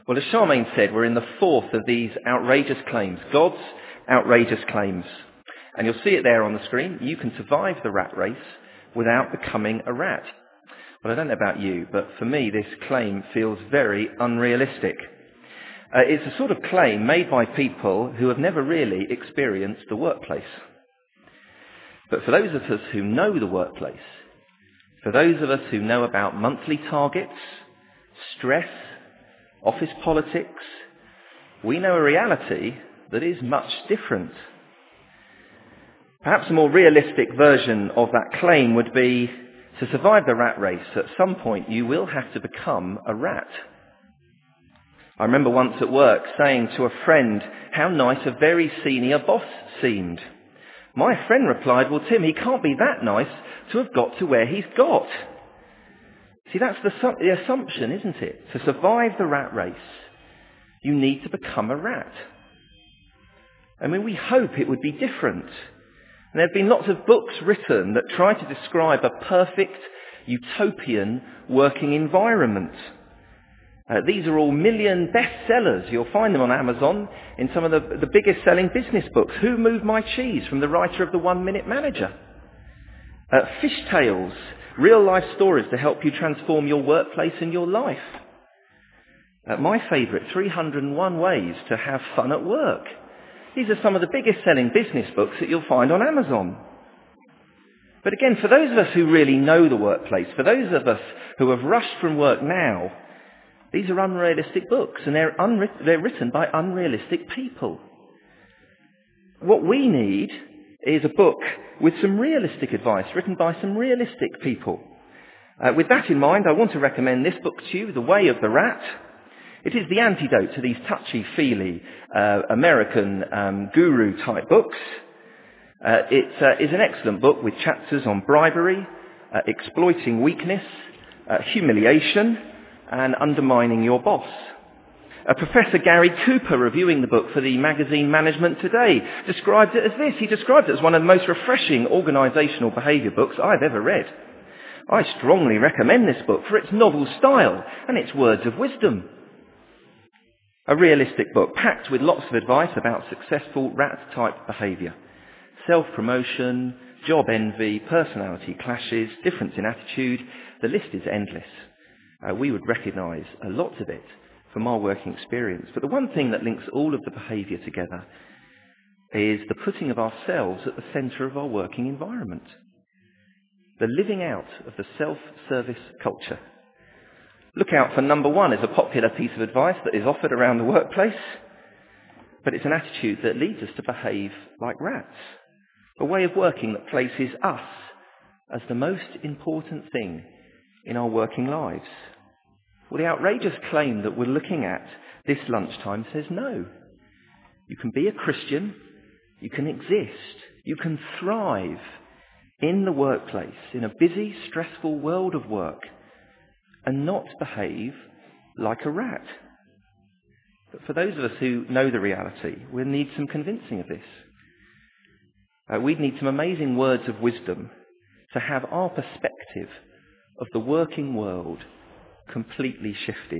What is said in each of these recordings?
Well, as Charmaine said, we're in the fourth of these outrageous claims, God's outrageous claims. And you'll see it there on the screen. You can survive the rat race without becoming a rat. Well, I don't know about you, but for me, this claim feels very unrealistic. It's a sort of claim made by people who have never really experienced the workplace. But for those of us who know the workplace, for those of us who know about monthly targets, stress, office politics, we know a reality that is much different. Perhaps a more realistic version of that claim would be, to survive the rat race, at some point you will have to become a rat. I remember once at work saying to a friend how nice a very senior boss seemed. My friend replied, well, Tim, he can't be that nice to have got to where he's got. See, that's the assumption, isn't it? To survive the rat race, you need to become a rat. I mean, we hope it would be different. And there have been lots of books written that try to describe a perfect, utopian working environment. These are all million bestsellers. You'll find them on Amazon in some of the biggest selling business books. Who Moved My Cheese, from the writer of The 1 Minute Manager. Fish Tales, real life stories to help you transform your workplace and your life. My favourite, 301 Ways to Have Fun at Work. These are some of the biggest selling business books that you'll find on Amazon. But again, for those of us who really know the workplace, for those of us who have rushed from work now, these are unrealistic books, and they're written by unrealistic people. What we need is a book with some realistic advice, written by some realistic people. With that in mind, I want to recommend this book to you, The Way of the Rat. It is the antidote to these touchy-feely American guru-type books. It is an excellent book with chapters on bribery, exploiting weakness, humiliation, and undermining your boss. Professor Gary Cooper, reviewing the book for the magazine Management Today, described it as this. He described it as one of the most refreshing organisational behaviour books I've ever read. I strongly recommend this book for its novel style and its words of wisdom. A realistic book packed with lots of advice about successful rat-type behaviour. Self-promotion, job envy, personality clashes, difference in attitude. The list is endless. We would recognise a lot of it from our working experience. But the one thing that links all of the behaviour together is the putting of ourselves at the centre of our working environment. The living out of the self-service culture. Look out for number one is a popular piece of advice that is offered around the workplace, but it's an attitude that leads us to behave like rats. A way of working that places us as the most important thing in our working lives. Well, the outrageous claim that we're looking at this lunchtime says no. You can be a Christian, you can exist, you can thrive in the workplace, in a busy, stressful world of work, and not behave like a rat. But for those of us who know the reality, we'll need some convincing of this. We'd need some amazing words of wisdom to have our perspective of the working world completely shifted.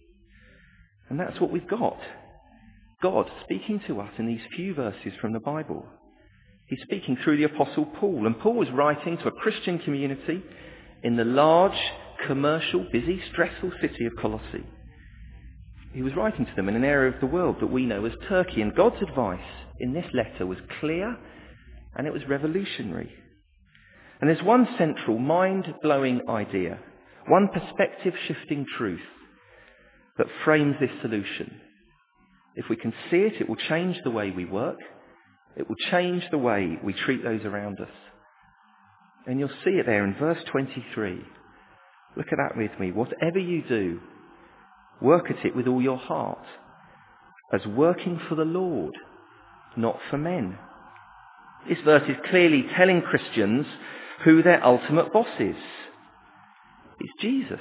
And that's what we've got. God speaking to us in these few verses from the Bible. He's speaking through the Apostle Paul, and Paul was writing to a Christian community in the large, commercial, busy, stressful city of Colossae. He was writing to them in an area of the world that we know as Turkey, and God's advice in this letter was clear and it was revolutionary. And there's one central, mind-blowing idea, one perspective-shifting truth that frames this solution. If we can see it, it will change the way we work. It will change the way we treat those around us. And you'll see it there in verse 23. Look at that with me. Whatever you do, work at it with all your heart, as working for the Lord, not for men. This verse is clearly telling Christians who their ultimate boss is. It's Jesus.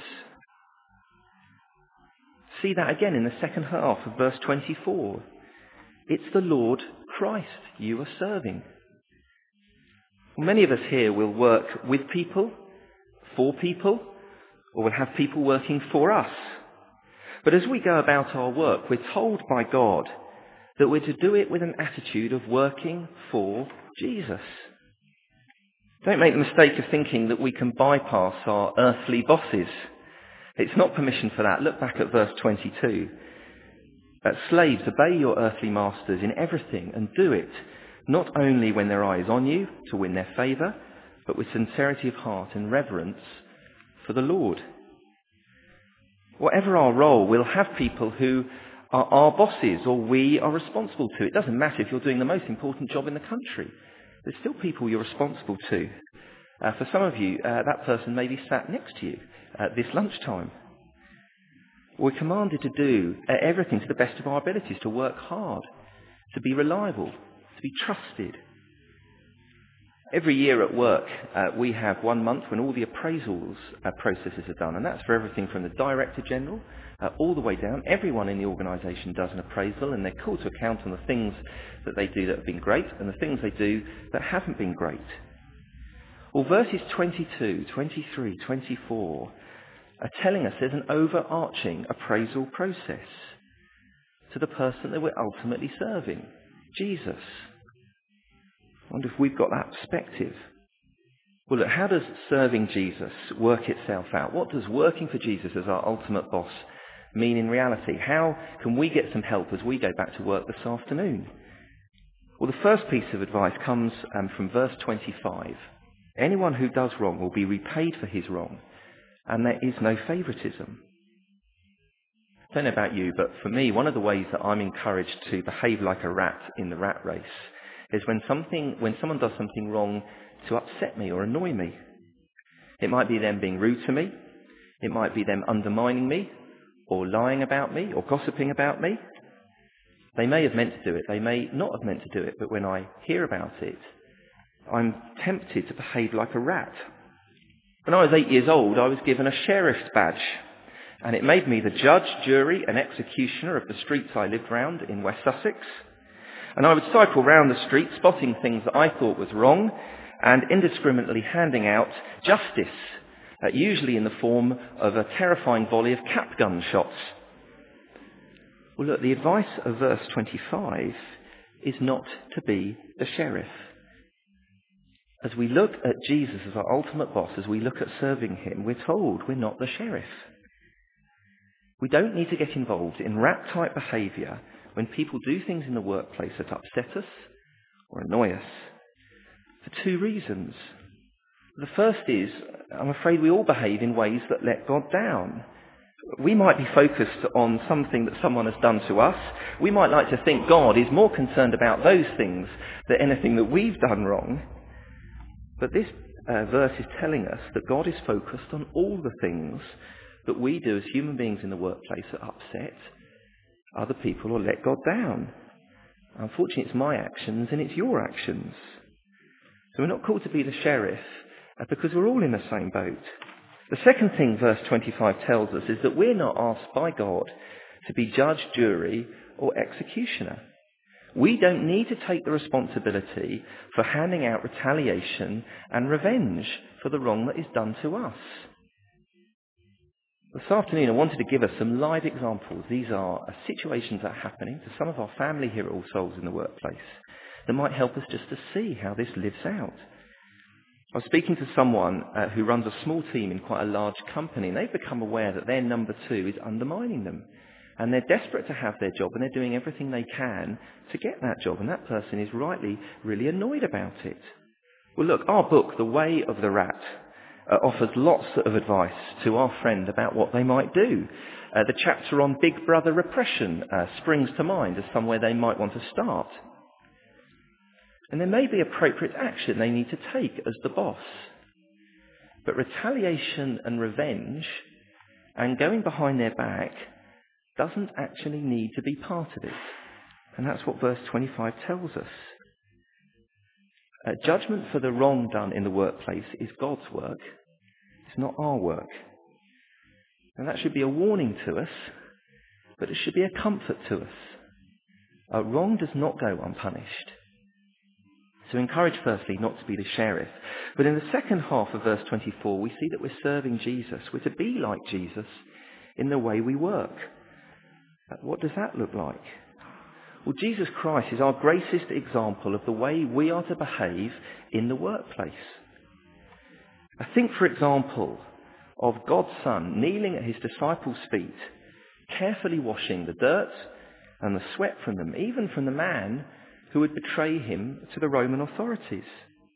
See that again in the second half of verse 24. It's the Lord Christ you are serving. Well, many of us here will work with people, for people, or will have people working for us. But as we go about our work, we're told by God that we're to do it with an attitude of working for Jesus. Don't make the mistake of thinking that we can bypass our earthly bosses. It's not permission for that. Look back at verse 22. Slaves, obey your earthly masters in everything, and do it not only when their eye is on you to win their favour, but with sincerity of heart and reverence for the Lord. Whatever our role, we'll have people who are our bosses or we are responsible to. It doesn't matter if you're doing the most important job in the country. There's still people you're responsible to. For some of you, that person may be sat next to you at this lunchtime. We're commanded to do everything to the best of our abilities, to work hard, to be reliable, to be trusted. Every year at work, we have 1 month when all the appraisals processes are done, and that's for everything from the Director General all the way down. Everyone in the organisation does an appraisal, and they're called to account on the things that they do that have been great and the things they do that haven't been great. Well, verses 22, 23, 24 are telling us there's an overarching appraisal process to the person that we're ultimately serving, Jesus. I wonder if we've got that perspective. Well, look, how does serving Jesus work itself out? What does working for Jesus as our ultimate boss mean in reality? How can we get some help as we go back to work this afternoon? Well, the first piece of advice comes from verse 25. Anyone who does wrong will be repaid for his wrong, and there is no favouritism. I don't know about you, but for me, one of the ways that I'm encouraged to behave like a rat in the rat race is when someone does something wrong to upset me or annoy me. It might be them being rude to me. It might be them undermining me or lying about me or gossiping about me. They may have meant to do it. They may not have meant to do it. But when I hear about it, I'm tempted to behave like a rat. When I was 8 years old, I was given a sheriff's badge. And it made me the judge, jury and executioner of the streets I lived round in West Sussex. And I would cycle round the street spotting things that I thought was wrong and indiscriminately handing out justice, usually in the form of a terrifying volley of cap gun shots. Well, look, the advice of verse 25 is not to be the sheriff. As we look at Jesus as our ultimate boss, as we look at serving him, we're told we're not the sheriff. We don't need to get involved in rat-type behaviour when people do things in the workplace that upset us or annoy us, for two reasons. The first is, I'm afraid we all behave in ways that let God down. We might be focused on something that someone has done to us. We might like to think God is more concerned about those things than anything that we've done wrong. But this verse is telling us that God is focused on all the things that we do as human beings in the workplace that upset other people or let God down. Unfortunately, it's my actions and it's your actions. So we're not called to be the sheriff because we're all in the same boat. The second thing verse 25 tells us is that we're not asked by God to be judge, jury or executioner. We don't need to take the responsibility for handing out retaliation and revenge for the wrong that is done to us. This afternoon, I wanted to give us some live examples. These are situations that are happening to some of our family here at All Souls in the workplace that might help us just to see how this lives out. I was speaking to someone who runs a small team in quite a large company, and they've become aware that their number two is undermining them. And they're desperate to have their job, and they're doing everything they can to get that job, and that person is rightly really annoyed about it. Well, look, our book, The Way of the Rat, offers lots of advice to our friend about what they might do. The chapter on Big Brother repression springs to mind as somewhere they might want to start. And there may be appropriate action they need to take as the boss. But retaliation and revenge and going behind their back doesn't actually need to be part of it. And that's what verse 25 tells us. Judgment for the wrong done in the workplace is God's work. It's not our work. And that should be a warning to us, but it should be a comfort to us. Wrong does not go unpunished. So encourage firstly not to be the sheriff. But in the second half of verse 24, we see that we're serving Jesus. We're to be like Jesus in the way we work. What does that look like? Well, Jesus Christ is our greatest example of the way we are to behave in the workplace. I think, for example, of God's Son kneeling at his disciples' feet, carefully washing the dirt and the sweat from them, even from the man who would betray him to the Roman authorities.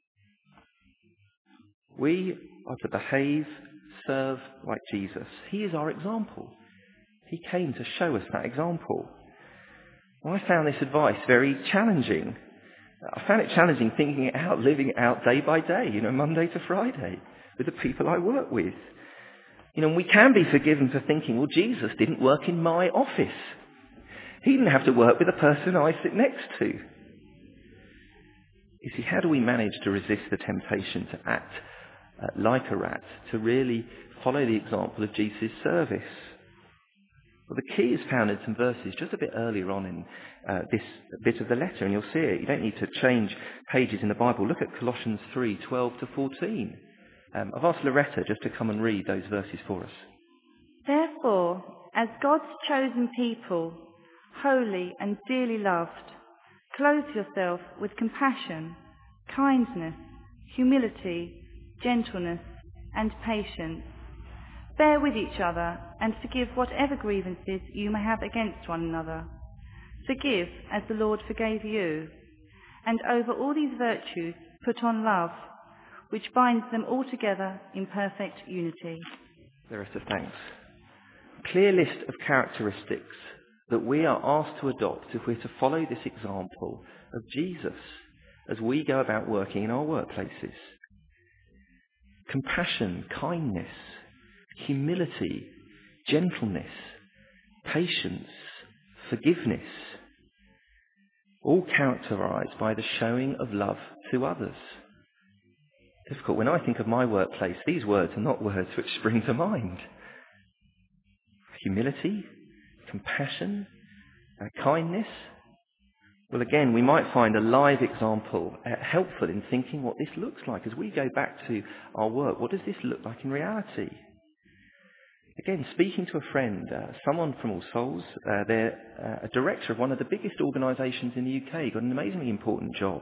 We are to behave, serve like Jesus. He is our example. He came to show us that example. Well, I found this advice very challenging. I found it challenging thinking it out, living it out day by day, Monday to Friday, with the people I work with. We can be forgiven for thinking, well, Jesus didn't work in my office. He didn't have to work with the person I sit next to. You see, how do we manage to resist the temptation to act like a rat, to really follow the example of Jesus' service? Well, the key is found in some verses just a bit earlier on in this bit of the letter, and you'll see it. You don't need to change pages in the Bible. Look at Colossians 3:12 to 14. I've asked Loretta just to come and read those verses for us. Therefore, as God's chosen people, holy and dearly loved, clothe yourself with compassion, kindness, humility, gentleness, and patience. Bear with each other and forgive whatever grievances you may have against one another. Forgive as the Lord forgave you. And over all these virtues put on love, which binds them all together in perfect unity. Loretta, thanks. Clear list of characteristics that we are asked to adopt if we're to follow this example of Jesus as we go about working in our workplaces. Compassion, kindness, humility, gentleness, patience, forgiveness, all characterized by the showing of love to others. Difficult. When I think of my workplace, these words are not words which spring to mind. Humility, compassion, kindness. Well, again, we might find a live example helpful in thinking what this looks like as we go back to our work. What does this look like in reality? Again, speaking to a friend, someone from All Souls, they're a director of one of the biggest organisations in the UK, got an amazingly important job.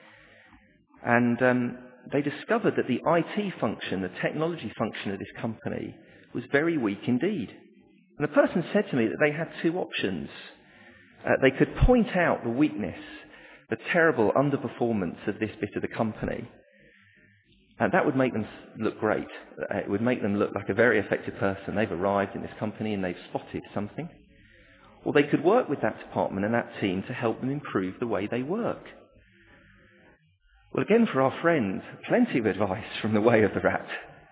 And they discovered that the IT function, the technology function of this company, was very weak indeed. And the person said to me that they had two options. They could point out the weakness, the terrible underperformance of this bit of the company, and that would make them look great. It would make them look like a very effective person. They've arrived in this company and they've spotted something. Or they could work with that department and that team to help them improve the way they work. Well, again, for our friend, plenty of advice from the way of the rat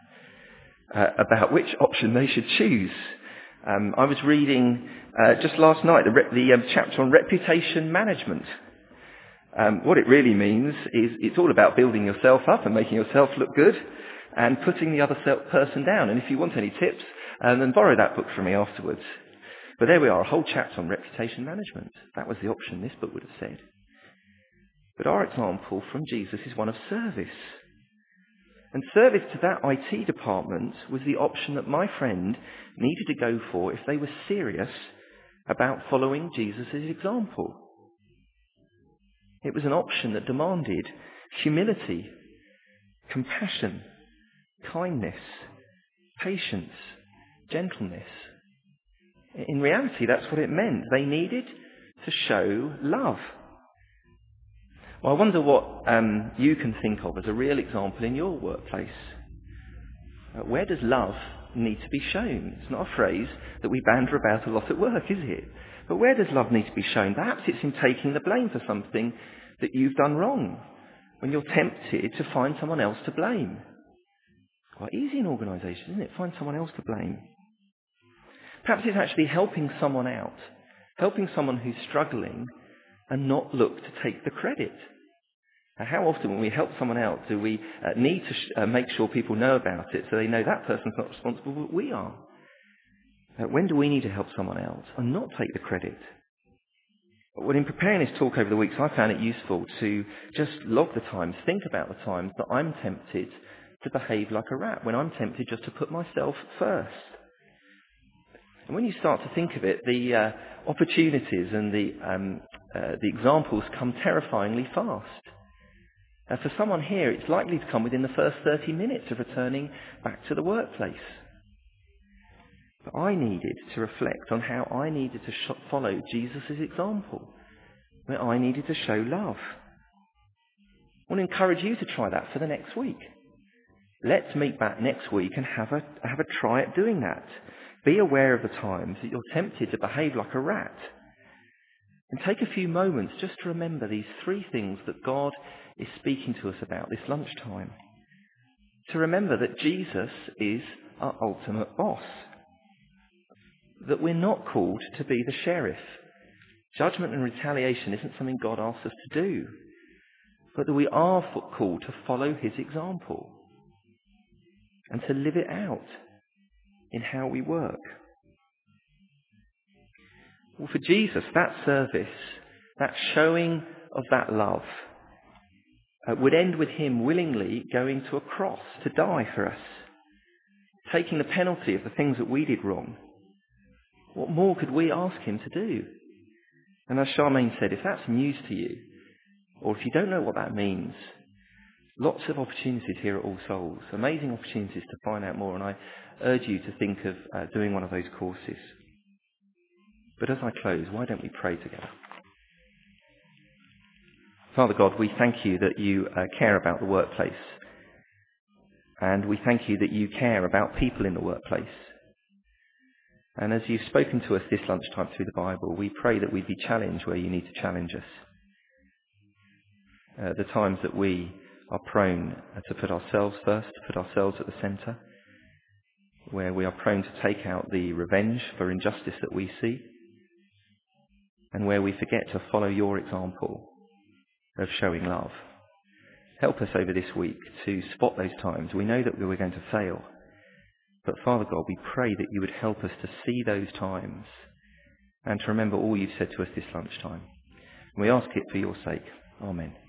about which option they should choose. I was reading just last night the chapter on reputation management. What it really means is it's all about building yourself up and making yourself look good and putting the other person down. And if you want any tips, then borrow that book from me afterwards. But there we are, a whole chapter on reputation management. That was the option this book would have said. But our example from Jesus is one of service. And service to that IT department was the option that my friend needed to go for if they were serious about following Jesus' example. It was an option that demanded humility, compassion, kindness, patience, gentleness. In reality, that's what it meant. They needed to show love. Well, I wonder what you can think of as a real example in your workplace. Where does love need to be shown? It's not a phrase that we banter about a lot at work, is it? But where does love need to be shown? Perhaps it's in taking the blame for something that you've done wrong, when you're tempted to find someone else to blame. Quite easy in organisations, isn't it? Find someone else to blame. Perhaps it's actually helping someone out, helping someone who's struggling and not look to take the credit. How often when we help someone out do we need to make sure people know about it so they know that person's not responsible, but we are? When do we need to help someone else and not take the credit? Well, in preparing this talk over the weeks, I found it useful to just log the times, think about the times that I'm tempted to behave like a rat, when I'm tempted just to put myself first. And when you start to think of it, the opportunities and the examples come terrifyingly fast. For someone here, it's likely to come within the first 30 minutes of returning back to the workplace. But I needed to reflect on how I needed to follow Jesus' example, where I needed to show love. I want to encourage you to try that for the next week. Let's meet back next week and have a try at doing that. Be aware of the times that you're tempted to behave like a rat. And take a few moments just to remember these 3 things that God is speaking to us about this lunchtime. To remember that Jesus is our ultimate boss. That we're not called to be the sheriff. Judgment and retaliation isn't something God asks us to do. But that we are called to follow his example. And to live it out in how we work. Well, for Jesus, that service, that showing of that love, would end with him willingly going to a cross to die for us, taking the penalty of the things that we did wrong. What more could we ask him to do? And as Charmaine said, if that's news to you, or if you don't know what that means, lots of opportunities here at All Souls, amazing opportunities to find out more, and I urge you to think of doing one of those courses. But as I close, why don't we pray together? Father God, we thank you that you care about the workplace. And we thank you that you care about people in the workplace. And as you've spoken to us this lunchtime through the Bible, we pray that we'd be challenged where you need to challenge us. The times that we are prone to put ourselves first, to put ourselves at the centre, where we are prone to take out the revenge for injustice that we see, and where we forget to follow your example of showing love. Help us over this week to spot those times. We know that we're going to fail, but Father God, we pray that you would help us to see those times and to remember all you've said to us this lunchtime. And we ask it for your sake. Amen.